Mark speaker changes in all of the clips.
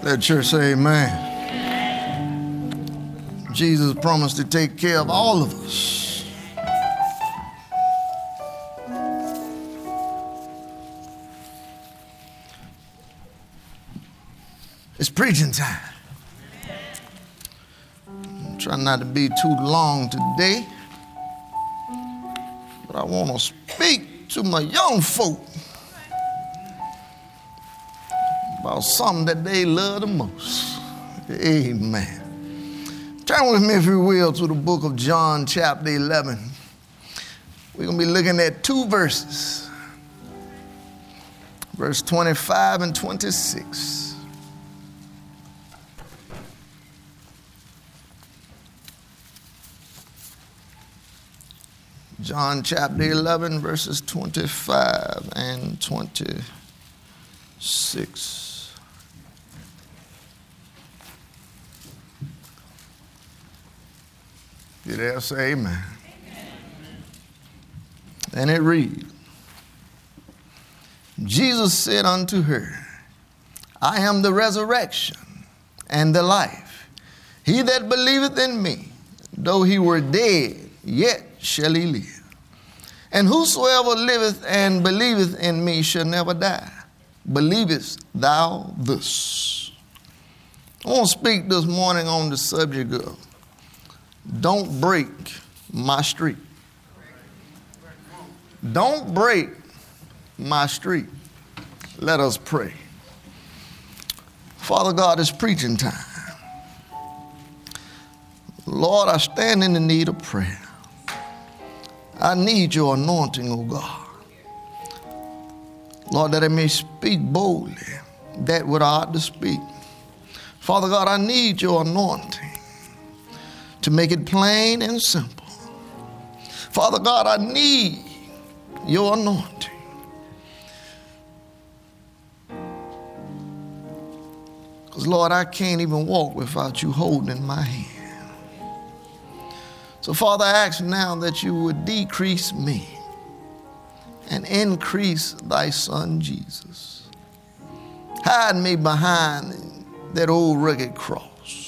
Speaker 1: Let church say amen. Jesus promised to take care of all of us. It's preaching time. I'm trying not to be too long today, but I want to speak to my young folk about something that they love the most. Amen. Turn with me, if you will, to the book of John, chapter 11. We're going to be looking at two verses, verse 25 and 26. John chapter 11, verses 25 and 26. You there? Say amen. Amen. And it reads, Jesus said unto her, I am the resurrection and the life. He that believeth in me, though he were dead, yet shall he live. And whosoever liveth and believeth in me shall never die. Believest thou this? I want to speak this morning on the subject of don't break my streak. Don't break my streak. Let us pray. Father God, it's preaching time. Lord, I stand in the need of prayer. I need your anointing, oh God. Lord, that I may speak boldly that what I ought to speak. Father God, I need your anointing to make it plain and simple. Father God, I need your anointing. Because, Lord, I can't even walk without you holding my hand. So, Father, I ask now that you would decrease me and increase thy Son, Jesus. Hide me behind that old rugged cross.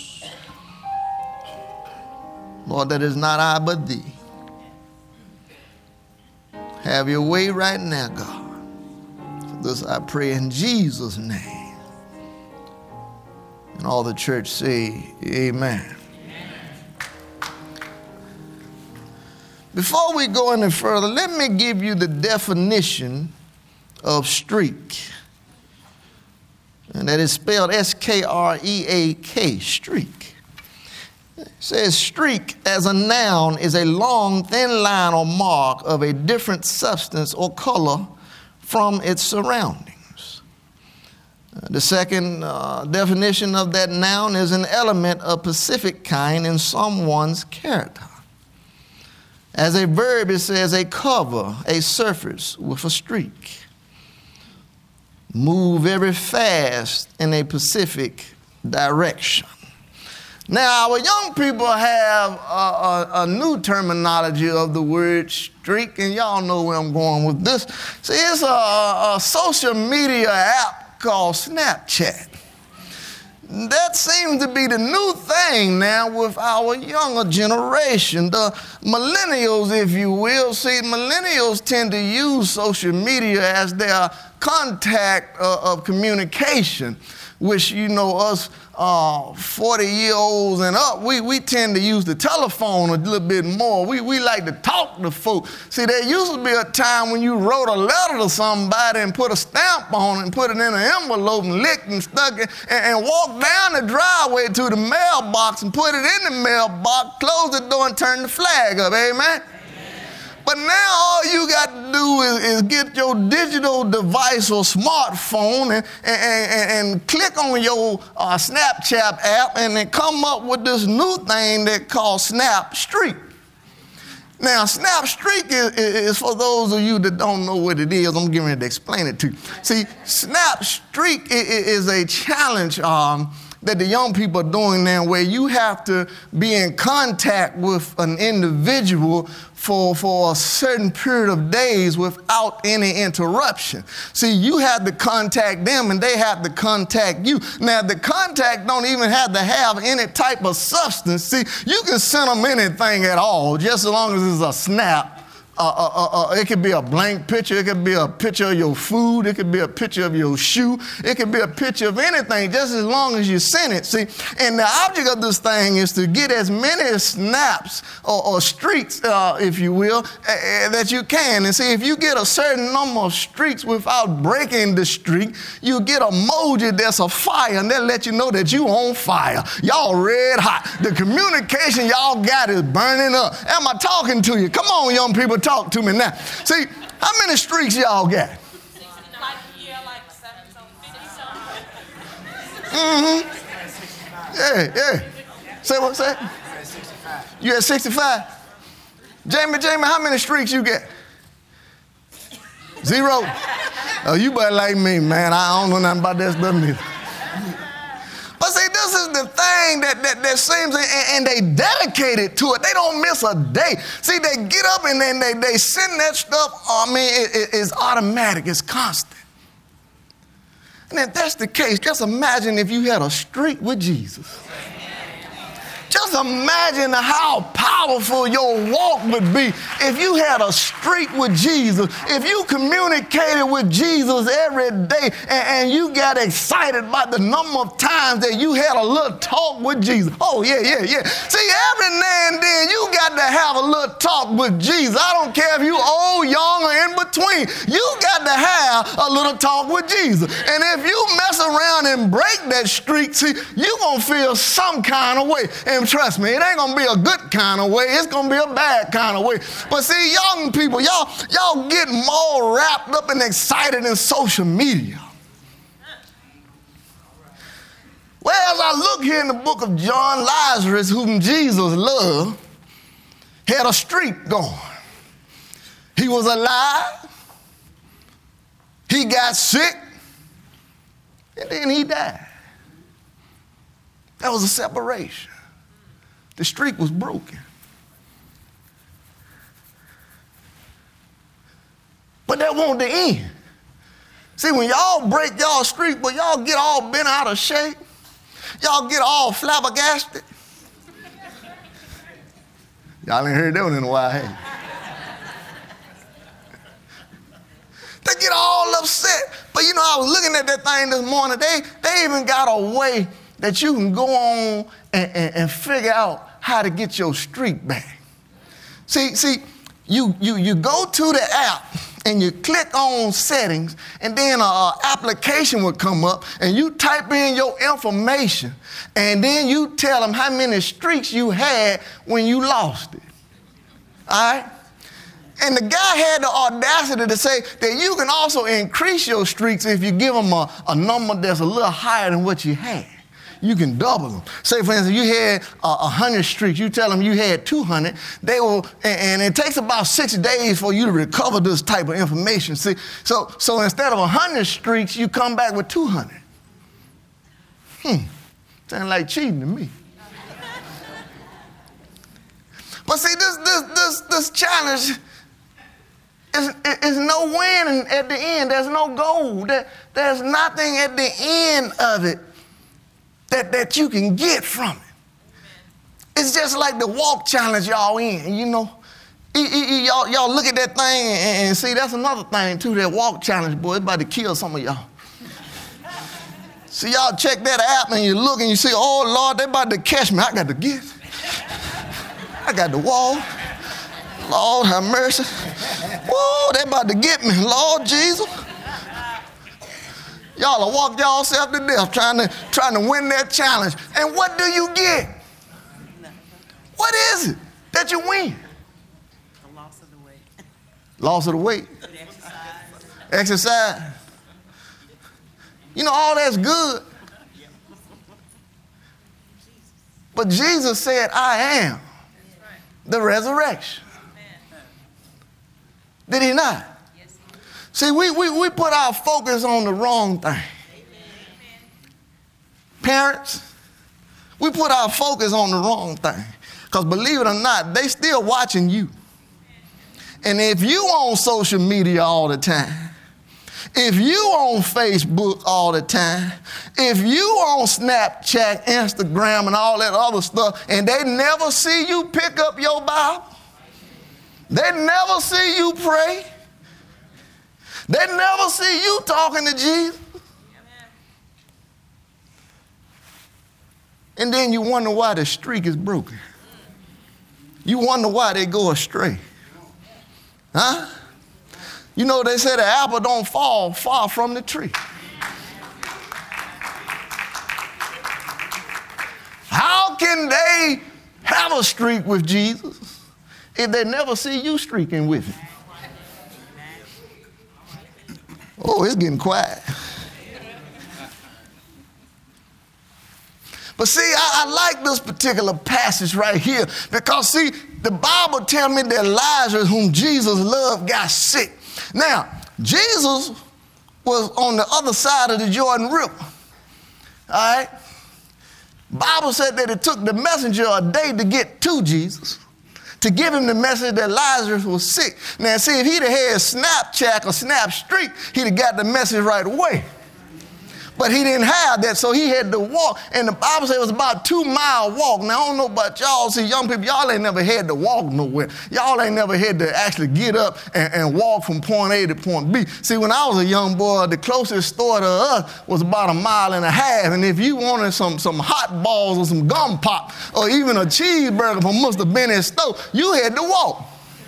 Speaker 1: Lord, that is not I but thee. Have your way right now, God. For this I pray in Jesus' name. And all the church say, amen. Before we go any further, let me give you the definition of streak. And that is spelled S-K-R-E-A-K, streak. It says streak as a noun is a long, thin line or mark of a different substance or color from its surroundings. The second definition of that noun is an element of specific kind in someone's character. As a verb, it says a cover, a surface with a streak. Move very fast in a specific direction. Now, our young people have a new terminology of the word streak, and y'all know where I'm going with this. See, it's a social media app called Snapchat. That seems to be the new thing now with our younger generation, the millennials, if you will. See, millennials tend to use social media as their contact of communication, which, you know, us 40-year-olds and up, we tend to use the telephone a little bit more. We like to talk to folks. See, there used to be a time when you wrote a letter to somebody and put a stamp on it and put it in an envelope and licked and stuck it and walked down the driveway to the mailbox and put it in the mailbox, close the door and turn the flag up. Amen? But now all you got to do is get your digital device or smartphone and click on your Snapchat app and then come up with this new thing they call Snap Streak. Now, Snap Streak is for those of you that don't know what it is. I'm getting ready to explain it to you. See, Snap Streak is a challenge that the young people are doing now, where you have to be in contact with an individual for a certain period of days without any interruption. See, you have to contact them and they have to contact you. Now, the contact don't even have to have any type of substance. See, you can send them anything at all, just as long as it's a snap. It could be a blank picture. It could be a picture of your food. It could be a picture of your shoe. It could be a picture of anything, just as long as you send it. See, and the object of this thing is to get as many snaps or streaks, if you will, that you can. And see, if you get a certain number of streaks without breaking the streak, you get an emoji that's a fire, and they'll let you know that you on fire. Y'all red hot. The communication y'all got is burning up. Am I talking to you? Come on, young people, talk to me now. See, how many streaks y'all got? Mm-hmm. Yeah. Say what? Say? You at 65? Jamie, how many streaks you get? 0? Oh, you better like me, man. I don't know nothing about that stuff neither. But see, this is the thing that seems, and they dedicated to it. They don't miss a day. See, they get up and then they send that stuff. I mean, it's automatic. It's constant. And if that's the case, just imagine if you had a streak with Jesus. Just imagine how powerful your walk would be if you had a streak with Jesus, if you communicated with Jesus every day and you got excited by the number of times that you had a little talk with Jesus. Oh, yeah. See, every now and then you got to have a little talk with Jesus. I don't care if you old, young, or in between. You got to have a little talk with Jesus. And if you mess around and break that streak, see, you're going to feel some kind of way. And trust me, it ain't gonna be a good kind of way. It's gonna be a bad kind of way. But see, young people, y'all get more wrapped up and excited in social media. Well, as I look here in the book of John, Lazarus, whom Jesus loved, had a streak going. He was alive. He got sick. And then he died. That was a separation. The streak was broken. But that wasn't the end. See, when y'all break y'all streak, but y'all get all bent out of shape, y'all get all flabbergasted. Y'all ain't heard that one in a while, hey? They get all upset. But you know, I was looking at that thing this morning. They even got a way that you can go on and figure out how to get your streak back. See, you go to the app and you click on settings, and then an application will come up, and you type in your information, and then you tell them how many streaks you had when you lost it. All right? And the guy had the audacity to say that you can also increase your streaks if you give them a number that's a little higher than what you had. You can double them. Say, for instance, you had 100 streaks. You tell them you had 200. They will, and it takes about 6 days for you to recover this type of information. See, so instead of 100 streaks, you come back with 200. Sounds like cheating to me. But see, this challenge is no win at the end. There's no goal. There's nothing at the end of it that you can get from it. It's just like the walk challenge y'all in, you know. Y'all look at that thing and see, that's another thing too, that walk challenge, boy, it's about to kill some of y'all. See, y'all check that app and you look and you see, oh Lord, they about to catch me. I got to get. I got to walk. Lord have mercy. Whoa, they about to get me, Lord Jesus. Y'all will walk yourself to death trying to win that challenge. And what do you get? What is it that you win?
Speaker 2: The loss of the weight.
Speaker 1: Loss of the weight. Exercise. You know, all that's good. But Jesus said, I am the resurrection. Did he not? See, we put our focus on the wrong thing. Parents, we put our focus on the wrong thing. Because believe it or not, they still watching you. And if you on social media all the time, if you on Facebook all the time, if you on Snapchat, Instagram, and all that other stuff, and they never see you pick up your Bible, they never see you pray, they never see you talking to Jesus, and then you wonder why the streak is broken. You wonder why they go astray. Huh? You know, they say the apple don't fall far from the tree. How can they have a streak with Jesus if they never see you streaking with him? Oh, it's getting quiet. But see, I like this particular passage right here because, see, the Bible tells me that Lazarus, whom Jesus loved, got sick. Now, Jesus was on the other side of the Jordan River. All right? Bible said that it took the messenger a day to get to Jesus, to give him the message that Lazarus was sick. Now, see, if he'd have had Snapchat or Snapstreak, he'd have got the message right away. But he didn't have that, so he had to walk. And the Bible said it was about a 2-mile walk. Now, I don't know about y'all. See, young people, y'all ain't never had to walk nowhere. Y'all ain't never had to actually get up and walk from point A to point B. See, when I was a young boy, the closest store to us was about 1.5 miles. And if you wanted some hot balls or some gum pop or even a cheeseburger from Mr. Bennett's store, you had to walk.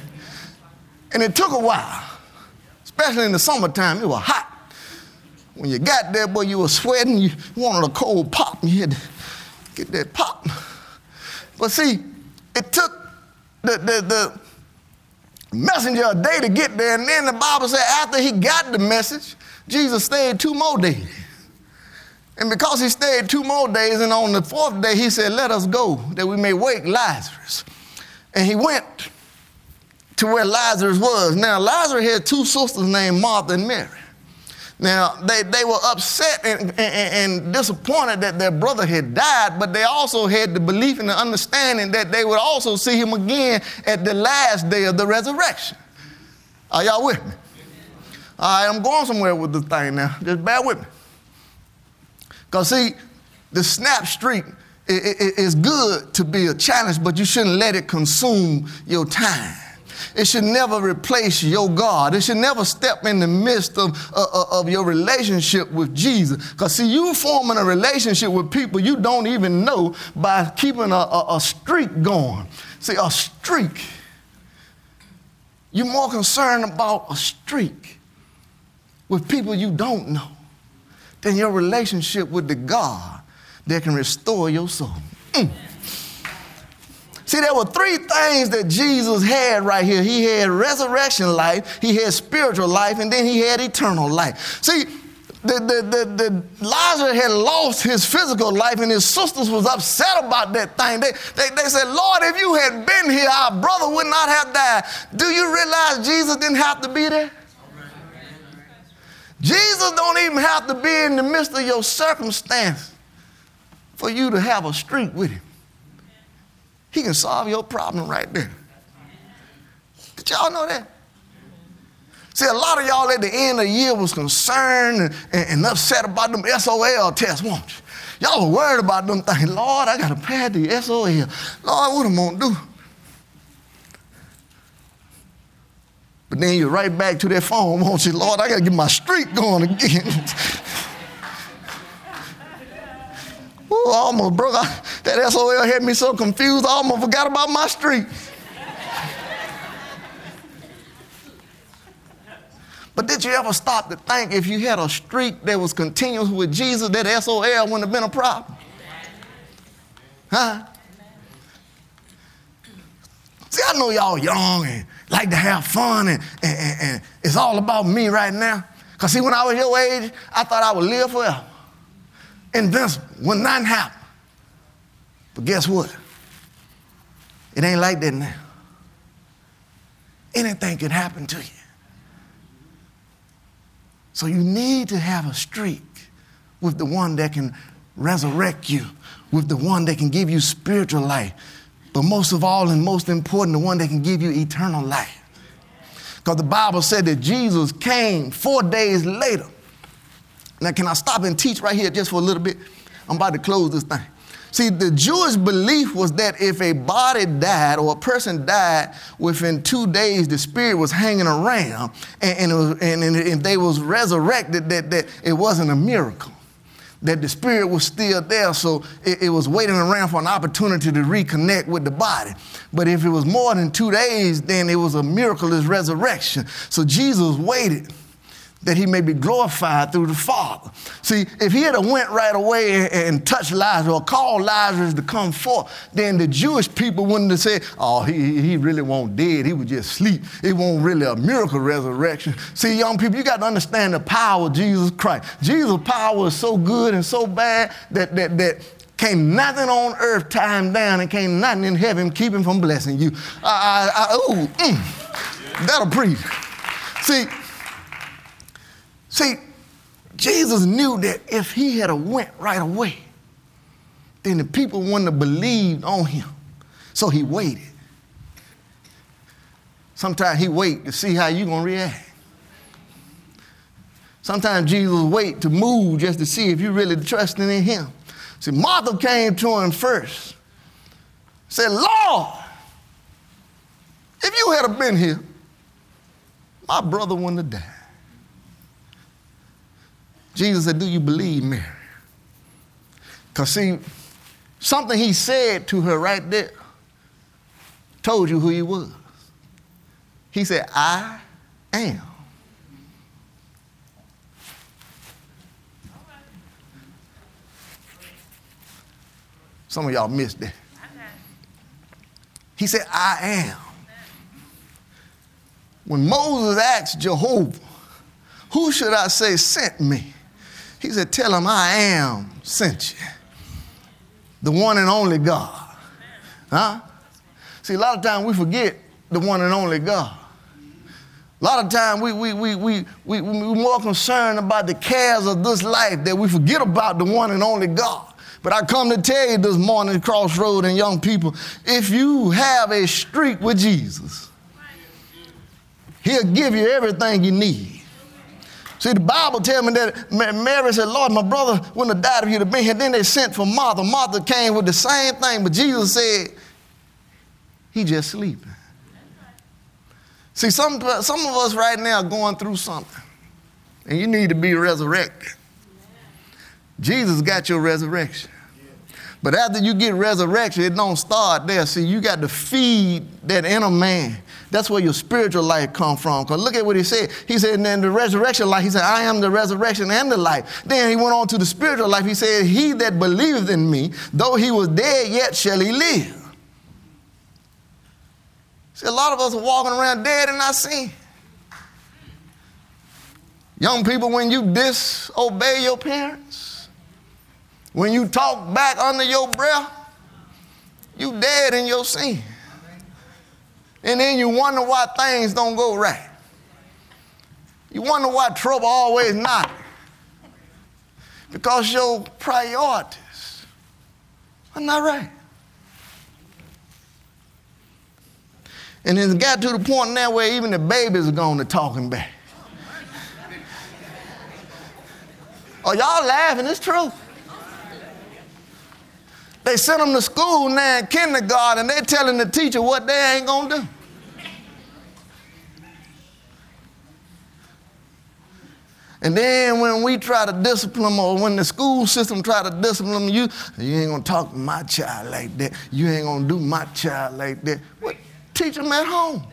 Speaker 1: And it took a while, especially in the summertime. It was hot. When you got there, boy, you were sweating. You wanted a cold pop, and you had to get that pop. But see, it took the messenger a day to get there, and then the Bible said after he got the message, Jesus stayed 2 more days. And because he stayed 2 more days, and on the 4th day, he said, let us go, that we may wake Lazarus. And he went to where Lazarus was. Now, Lazarus had 2 sisters named Martha and Mary. Now, they were upset and disappointed that their brother had died, but they also had the belief and the understanding that they would also see him again at the last day of the resurrection. Are y'all with me? All right, I'm going somewhere with this thing now. Just bear with me. Because, see, the snap streak is good to be a challenge, but you shouldn't let it consume your time. It should never replace your God. It should never step in the midst of your relationship with Jesus. Because, see, you forming a relationship with people you don't even know by keeping a streak going. See, a streak. You're more concerned about a streak with people you don't know than your relationship with the God that can restore your soul. See, there were 3 things that Jesus had right here. He had resurrection life, he had spiritual life, and then he had eternal life. See, the Lazarus had lost his physical life, and his sisters was upset about that thing. They said, Lord, if you had been here, our brother would not have died. Do you realize Jesus didn't have to be there? Jesus don't even have to be in the midst of your circumstance for you to have a streak with him. He can solve your problem right there. Did y'all know that? See, a lot of y'all at the end of the year was concerned and upset about them SOL tests, weren't you? Y'all were worried about them things. Lord, I got to pass the SOL. Lord, what am I going to do? But then you're right back to that phone, won't you? Lord, I got to get my streak going again. Ooh, I almost broke. That SOL had me so confused, I almost forgot about my streak. But did you ever stop to think if you had a streak that was continuous with Jesus, that SOL wouldn't have been a problem? Huh? See, I know y'all young and like to have fun, and it's all about me right now. Because, see, when I was your age, I thought I would live forever. Invincible, when nothing happened. But guess what? It ain't like that now. Anything can happen to you. So you need to have a streak with the one that can resurrect you with the one that can give you spiritual life. But most of all and most important, the one that can give you eternal life. Because the Bible said that Jesus came 4 days later. Now, can I stop and teach right here just for a little bit? I'm about to close this thing. See, the Jewish belief was that if a body died or a person died within 2 days, the spirit was hanging around and they was resurrected, that it wasn't a miracle, that the spirit was still there, so it was waiting around for an opportunity to reconnect with the body. But if it was more than 2 days, then it was a miraculous resurrection. So Jesus waited that he may be glorified through the Father. See, if he had went right away and touched Lazarus or called Lazarus to come forth, then the Jewish people wouldn't have said, oh, he really won't dead. He would just sleep. It won't really a miracle resurrection. See, young people, you got to understand the power of Jesus Christ. Jesus' power is so good and so bad that can't nothing on earth tie him down and can't nothing in heaven keep him from blessing you. That'll preach. See, Jesus knew that if he had went right away, then the people wouldn't have believed on him. So he waited. Sometimes he wait to see how you're going to react. Sometimes Jesus wait to move just to see if you're really trusting in him. See, Martha came to him first. Said, Lord, if you had been here, my brother wouldn't have died. Jesus said, do you believe, Mary? Because see, something he said to her right there told you who he was. He said, I am. Some of y'all missed that. He said, I am. When Moses asked Jehovah, who should I say sent me? He said, tell him I am sent you. The one and only God. Huh? See, a lot of times we forget the one and only God. A lot of times we're more concerned about the cares of this life that we forget about the one and only God. But I come to tell you this morning, Crossroad and young people, if you have a streak with Jesus, he'll give you everything you need. See, the Bible tells me that Mary said, Lord, my brother wouldn't have died if he'd have been here. Then they sent for Martha. Martha came with the same thing, but Jesus said, he just sleeping. See, some of us right now are going through something, and you need to be resurrected. Jesus got your resurrection. But after you get resurrection, it don't start there. See, you got to feed that inner man. That's where your spiritual life comes from. Because look at what he said. He said, and then the resurrection life, he said, I am the resurrection and the life. Then he went on to the spiritual life. He said, he that believeth in me, though he was dead, yet shall he live. See, a lot of us are walking around dead and not sin. Young people, when you disobey your parents, when you talk back under your breath, you dead in your sin. And then you wonder why things don't go right. You wonder why trouble always knocks. Because your priorities are not right. And then it got to the point now where even the babies are going to talking back. Oh, y'all laughing, it's true. They sent them to school now in kindergarten, and they're telling the teacher what they ain't going to do. And then when we try to discipline them, or when the school system try to discipline them, you ain't going to talk to my child like that. You ain't going to do my child like that. What? Teach them at home.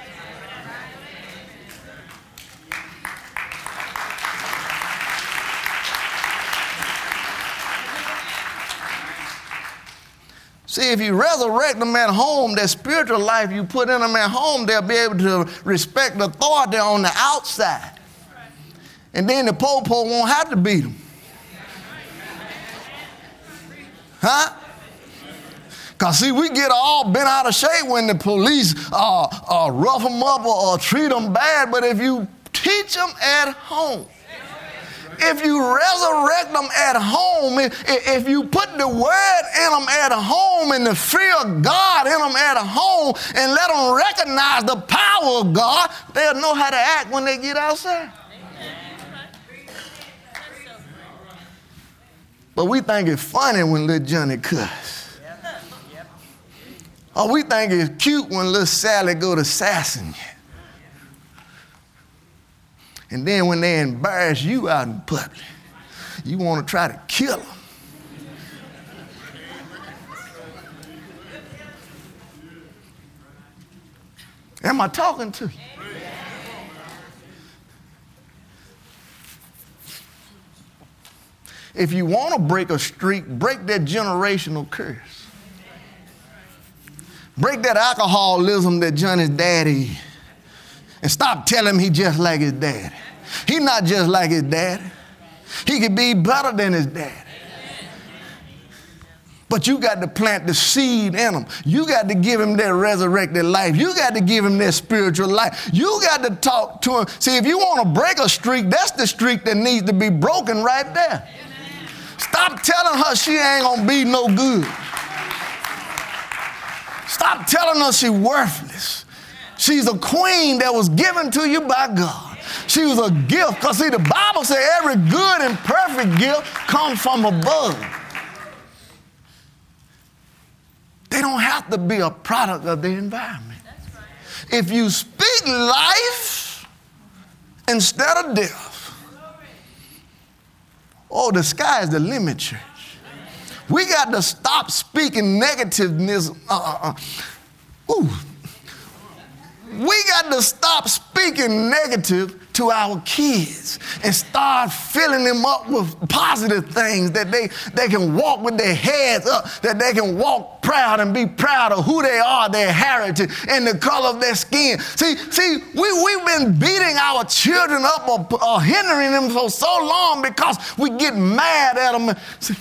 Speaker 1: See, if you resurrect them at home, that spiritual life you put in them at home, they'll be able to respect the authority on the outside. And then the po-po won't have to beat them. Huh? Because, see, we get all bent out of shape when the police rough them up or treat them bad. But if you teach them at home, if you resurrect them at home, if you put the word in them at home and the fear of God in them at home and let them recognize the power of God, they'll know how to act when they get outside. But we think it's funny when little Johnny cuss. Or we think it's cute when little Sally go to sassing you. And then when they embarrass you out in public, you want to try to kill them. Am I talking to you? If you want to break a streak, break that generational curse. Break that alcoholism that Johnny's daddy, and stop telling him he just like his daddy. He's not just like his daddy. He could be better than his daddy. But you got to plant the seed in him. You got to give him that resurrected life. You got to give him that spiritual life. You got to talk to him. See, if you want to break a streak, that's the streak that needs to be broken right there. Stop telling her she ain't going to be no good. Stop telling her she's worthless. She's a queen that was given to you by God. She was a gift. Because see, the Bible says every good and perfect gift comes from above. They don't have to be a product of the environment. That's right. If you speak life instead of death, oh, the sky is the limit, church. We got to stop speaking negativeness. We got to stop speaking negative to our kids and start filling them up with positive things that they can walk with their heads up, that they can walk proud and be proud of who they are, their heritage, and the color of their skin. See, we've been beating our children up or hindering them for so long because we get mad at them. See,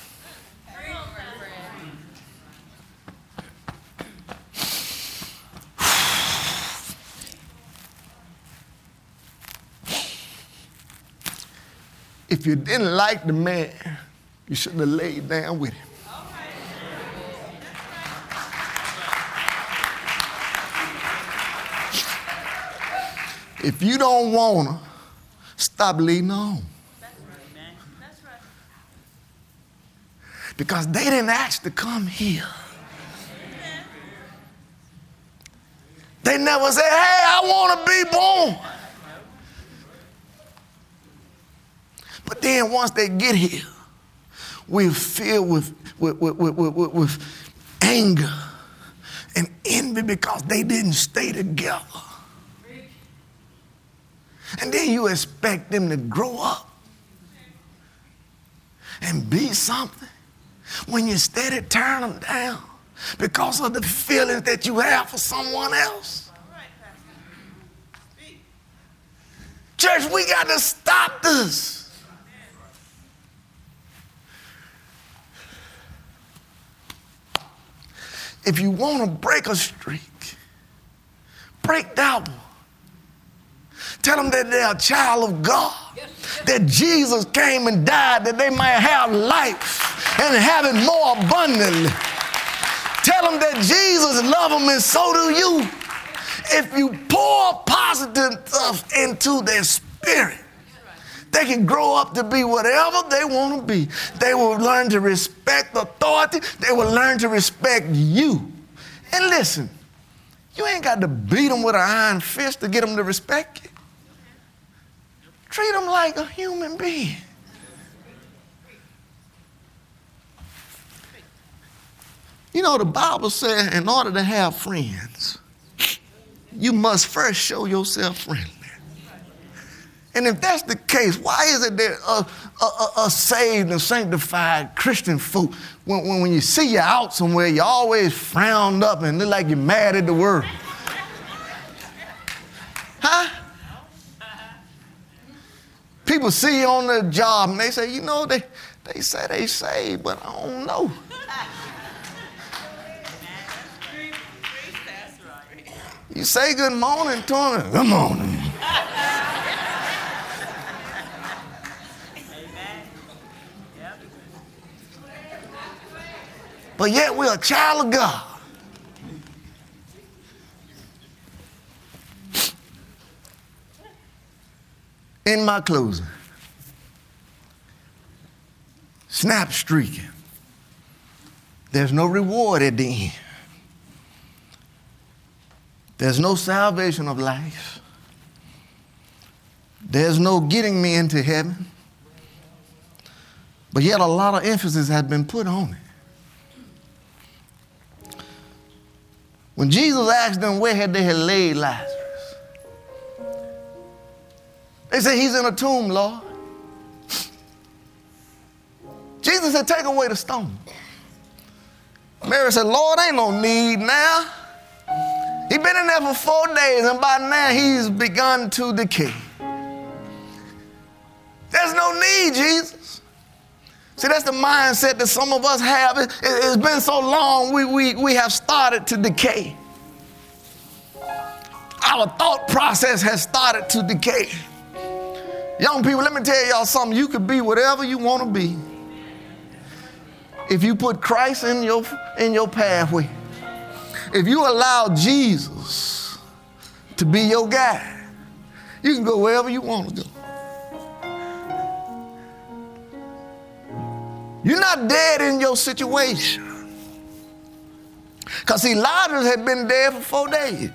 Speaker 1: if you didn't like the man, you shouldn't have laid down with him. If you don't want to, stop leading on. That's right. Because they didn't ask to come here. They never said, hey, I want to be born. But then once they get here, we're filled with anger and envy because they didn't stay together. And then you expect them to grow up and be something when you steady turn them down because of the feelings that you have for someone else. Church, we got to stop this. If you want to break a streak, break that one. Tell them that they're a child of God, that Jesus came and died that they might have life and have it more abundantly. Tell them that Jesus loves them and so do you. If you pour positive stuff into their spirit, they can grow up to be whatever they want to be. They will learn to respect authority. They will learn to respect you. And listen, you ain't got to beat them with an iron fist to get them to respect you. Treat them like a human being. You know, the Bible says in order to have friends, you must first show yourself friendly. And if that's the case, why is it that us saved and sanctified Christian folk, when you see you out somewhere, you're always frowned up and look like you're mad at the world? Huh? People see you on the job and they say, you know, they say they saved, but I don't know. You say good morning to them, good morning. but yet we're a child of God. In my closing, snap streaking. There's no reward at the end. There's no salvation of life. There's no getting me into heaven. But yet a lot of emphasis has been put on it. When Jesus asked them where they had laid Lazarus, they said, he's in a tomb, Lord. Jesus said, take away the stone. Mary said, Lord, ain't no need now. He's been in there for 4 days, and by now he's begun to decay. There's no need, Jesus. See, that's the mindset that some of us have. It's been so long, we have started to decay. Our thought process has started to decay. Young people, let me tell y'all something. You could be whatever you want to be if you put Christ in your pathway. If you allow Jesus to be your guide, you can go wherever you want to go. You're not dead in your situation. Because see, Lazarus had been dead for 4 days.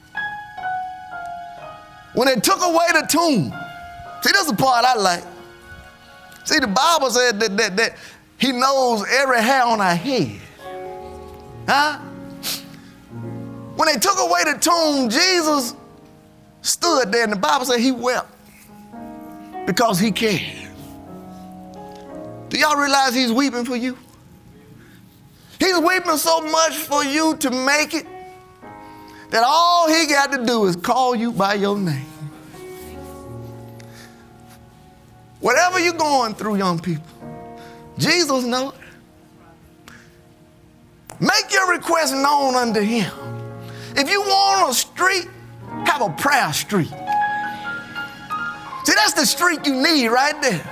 Speaker 1: When they took away the tomb, see, this is the part I like. See, the Bible said that he knows every hair on our head. Huh? When they took away the tomb, Jesus stood there, and the Bible said he wept because he cared. Do y'all realize he's weeping for you? He's weeping so much for you to make it that all he got to do is call you by your name. Whatever you're going through, young people, Jesus knows it. Make your request known unto him. If you want a street, have a prayer street. See, that's the street you need right there.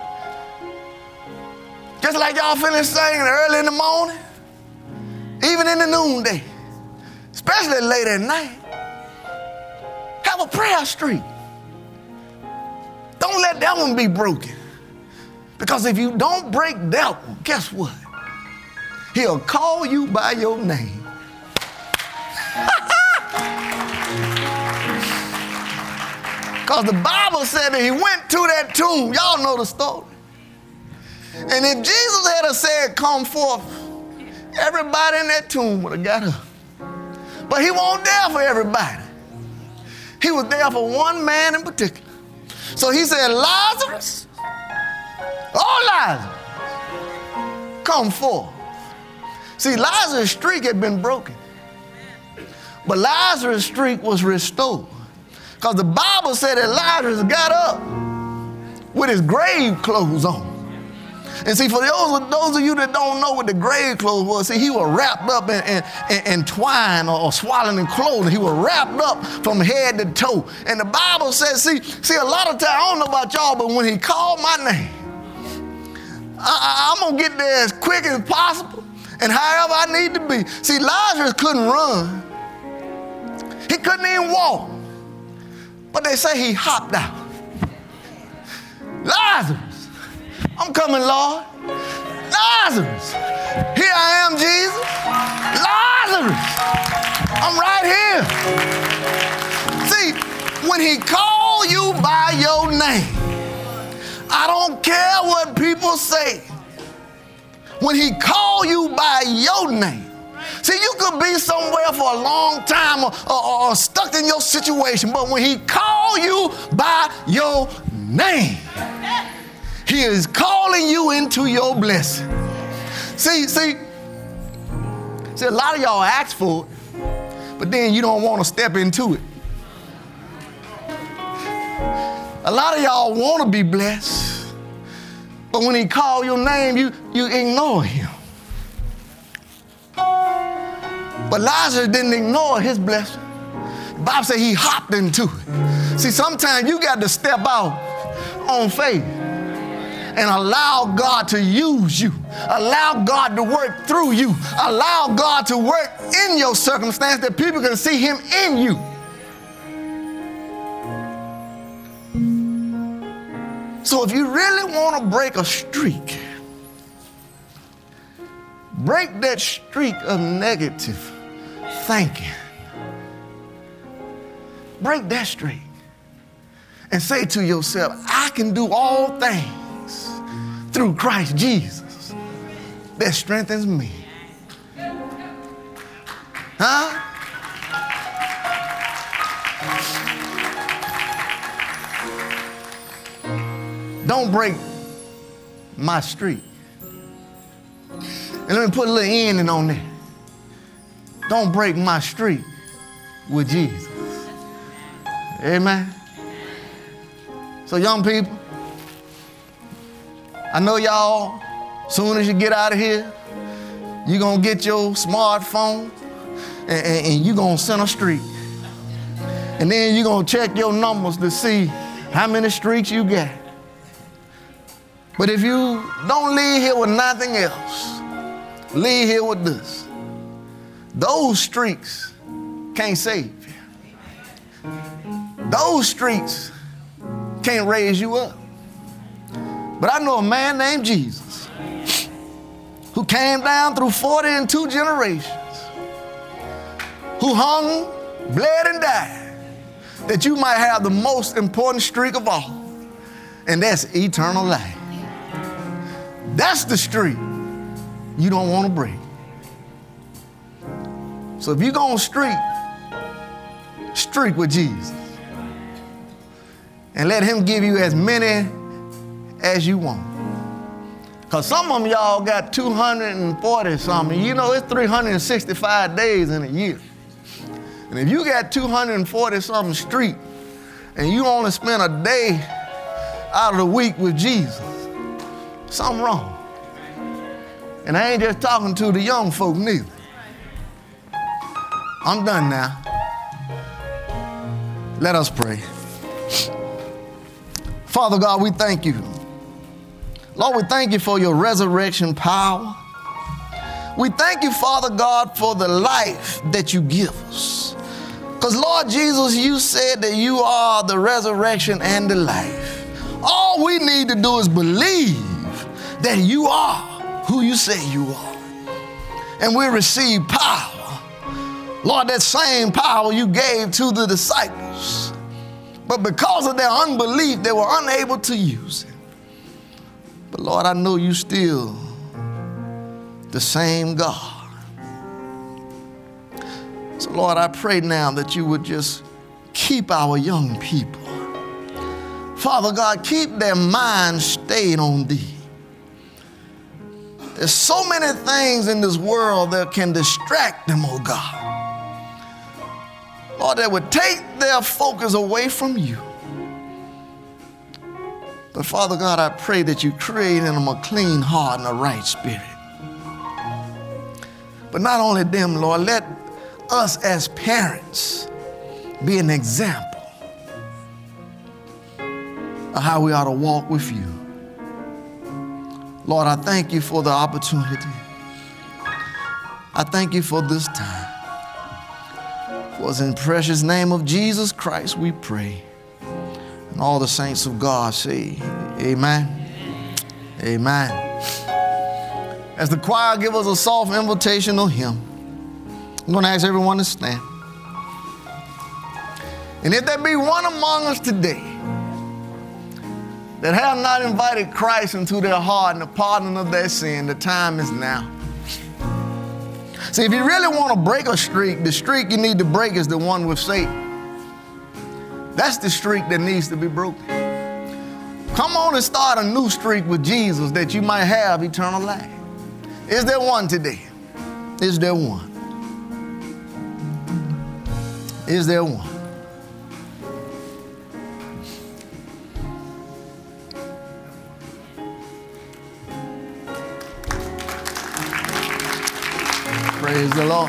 Speaker 1: Just like y'all finished singing early in the morning, even in the noonday, especially late at night. Have a prayer street. Don't let that one be broken. Because if you don't break that one, guess what? He'll call you by your name. Because the Bible said that he went to that tomb. Y'all know the story. And if Jesus had said, come forth, everybody in that tomb would have got up. But he wasn't there for everybody. He was there for one man in particular. So he said, Lazarus, oh Lazarus, come forth. See, Lazarus' streak had been broken. But Lazarus' streak was restored. Because the Bible said that Lazarus got up with his grave clothes on. And see, for those of you that don't know what the grave clothes was, see, he was wrapped up in twine or swaddling in clothing. He was wrapped up from head to toe. And the Bible says, see, a lot of times, I don't know about y'all, but when he called my name, I'm going to get there as quick as possible and however I need to be. See, Lazarus couldn't run. He couldn't even walk. But they say he hopped out. Lazarus, I'm coming, Lord. Lazarus, here I am, Jesus. Lazarus, I'm right here. See, when he called you by your name, I don't care what people say. When he called you by your name, see, you could be somewhere for a long time or stuck in your situation, but when he called you by your name, he is calling you into your blessing. See, a lot of y'all ask for it, but then you don't want to step into it. A lot of y'all want to be blessed, but when he called your name, you ignore him. But Lazarus didn't ignore his blessing. The Bible says he hopped into it. See, sometimes you got to step out on faith. and allow God to use you. Allow God to work through you. Allow God to work in your circumstance that people can see him in you. So if you really want to break a streak, break that streak of negative thinking. Break that streak and say to yourself, I can do all things through Christ Jesus that strengthens me. Huh? Don't break my streak. And let me put a little ending on that. Don't break my streak with Jesus. Amen. So young people, I know y'all, soon as you get out of here, you're going to get your smartphone and you're going to send a streak. And then you're going to check your numbers to see how many streaks you got. But if you don't leave here with nothing else, leave here with this. Those streaks can't save you. Those streaks can't raise you up. But I know a man named Jesus who came down through 42 generations, who hung, bled, and died, that you might have the most important streak of all, and that's eternal life. That's the streak you don't want to break. So if you're going to streak with Jesus. And let him give you as many as you want. Because some of y'all got 240 something. You know, it's 365 days in a year. And if you got 240 something streak and you only spend a day out of the week with Jesus, something wrong. And I ain't just talking to the young folk neither. I'm done now. Let us pray. Father God, we thank you. Lord, we thank you for your resurrection power. We thank you, Father God, for the life that you give us. Because, Lord Jesus, you said that you are the resurrection and the life. All we need to do is believe that you are who you say you are. And we receive power. Lord, that same power you gave to the disciples. But because of their unbelief, they were unable to use it. But Lord, I know you still the same God. So Lord, I pray now that you would just keep our young people. Father God, keep their minds stayed on thee. There's so many things in this world that can distract them, oh God. Lord, that would take their focus away from you. But Father God, I pray that you create in them a clean heart and a right spirit. But not only them, Lord, let us as parents be an example of how we ought to walk with you. Lord, I thank you for the opportunity. I thank you for this time. For it's in the precious name of Jesus Christ we pray. And all the saints of God say, amen. Amen. As the choir gives us a soft invitational hymn, I'm going to ask everyone to stand. And if there be one among us today that have not invited Christ into their heart and the pardon of their sin, the time is now. See, if you really want to break a streak, the streak you need to break is the one with Satan. That's the streak that needs to be broken. Come on and start a new streak with Jesus that you might have eternal life. Is there one today? Is there one? Is there one? Praise the Lord.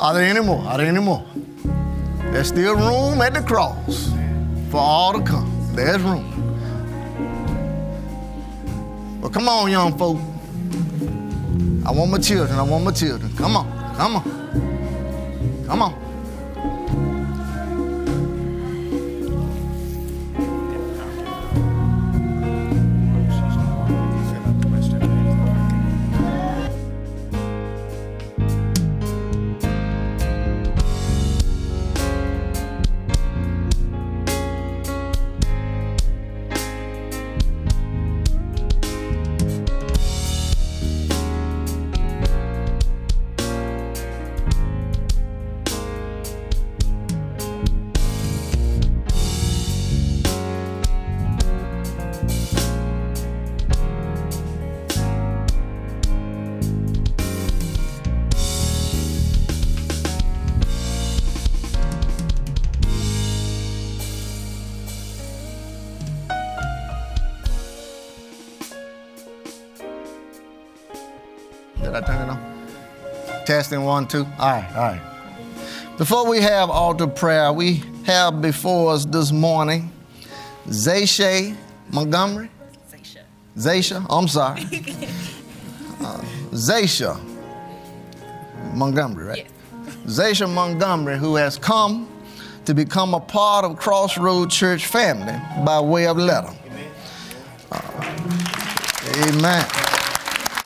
Speaker 1: Are there any more? Are there any more? There's still room at the cross for all to come. There's room. Well, come on, young folk. I want my children. I want my children. Come on. Come on. Come on. Did I turn it on? Testing 1, 2. All right. Before we have altar prayer, we have before us this morning Zaysha Montgomery. Zaysha. I'm sorry. Zaysha Montgomery, right?
Speaker 2: Yes.
Speaker 1: Zaysha Montgomery, who has come to become a part of Crossroad Church family by way of letter. Amen.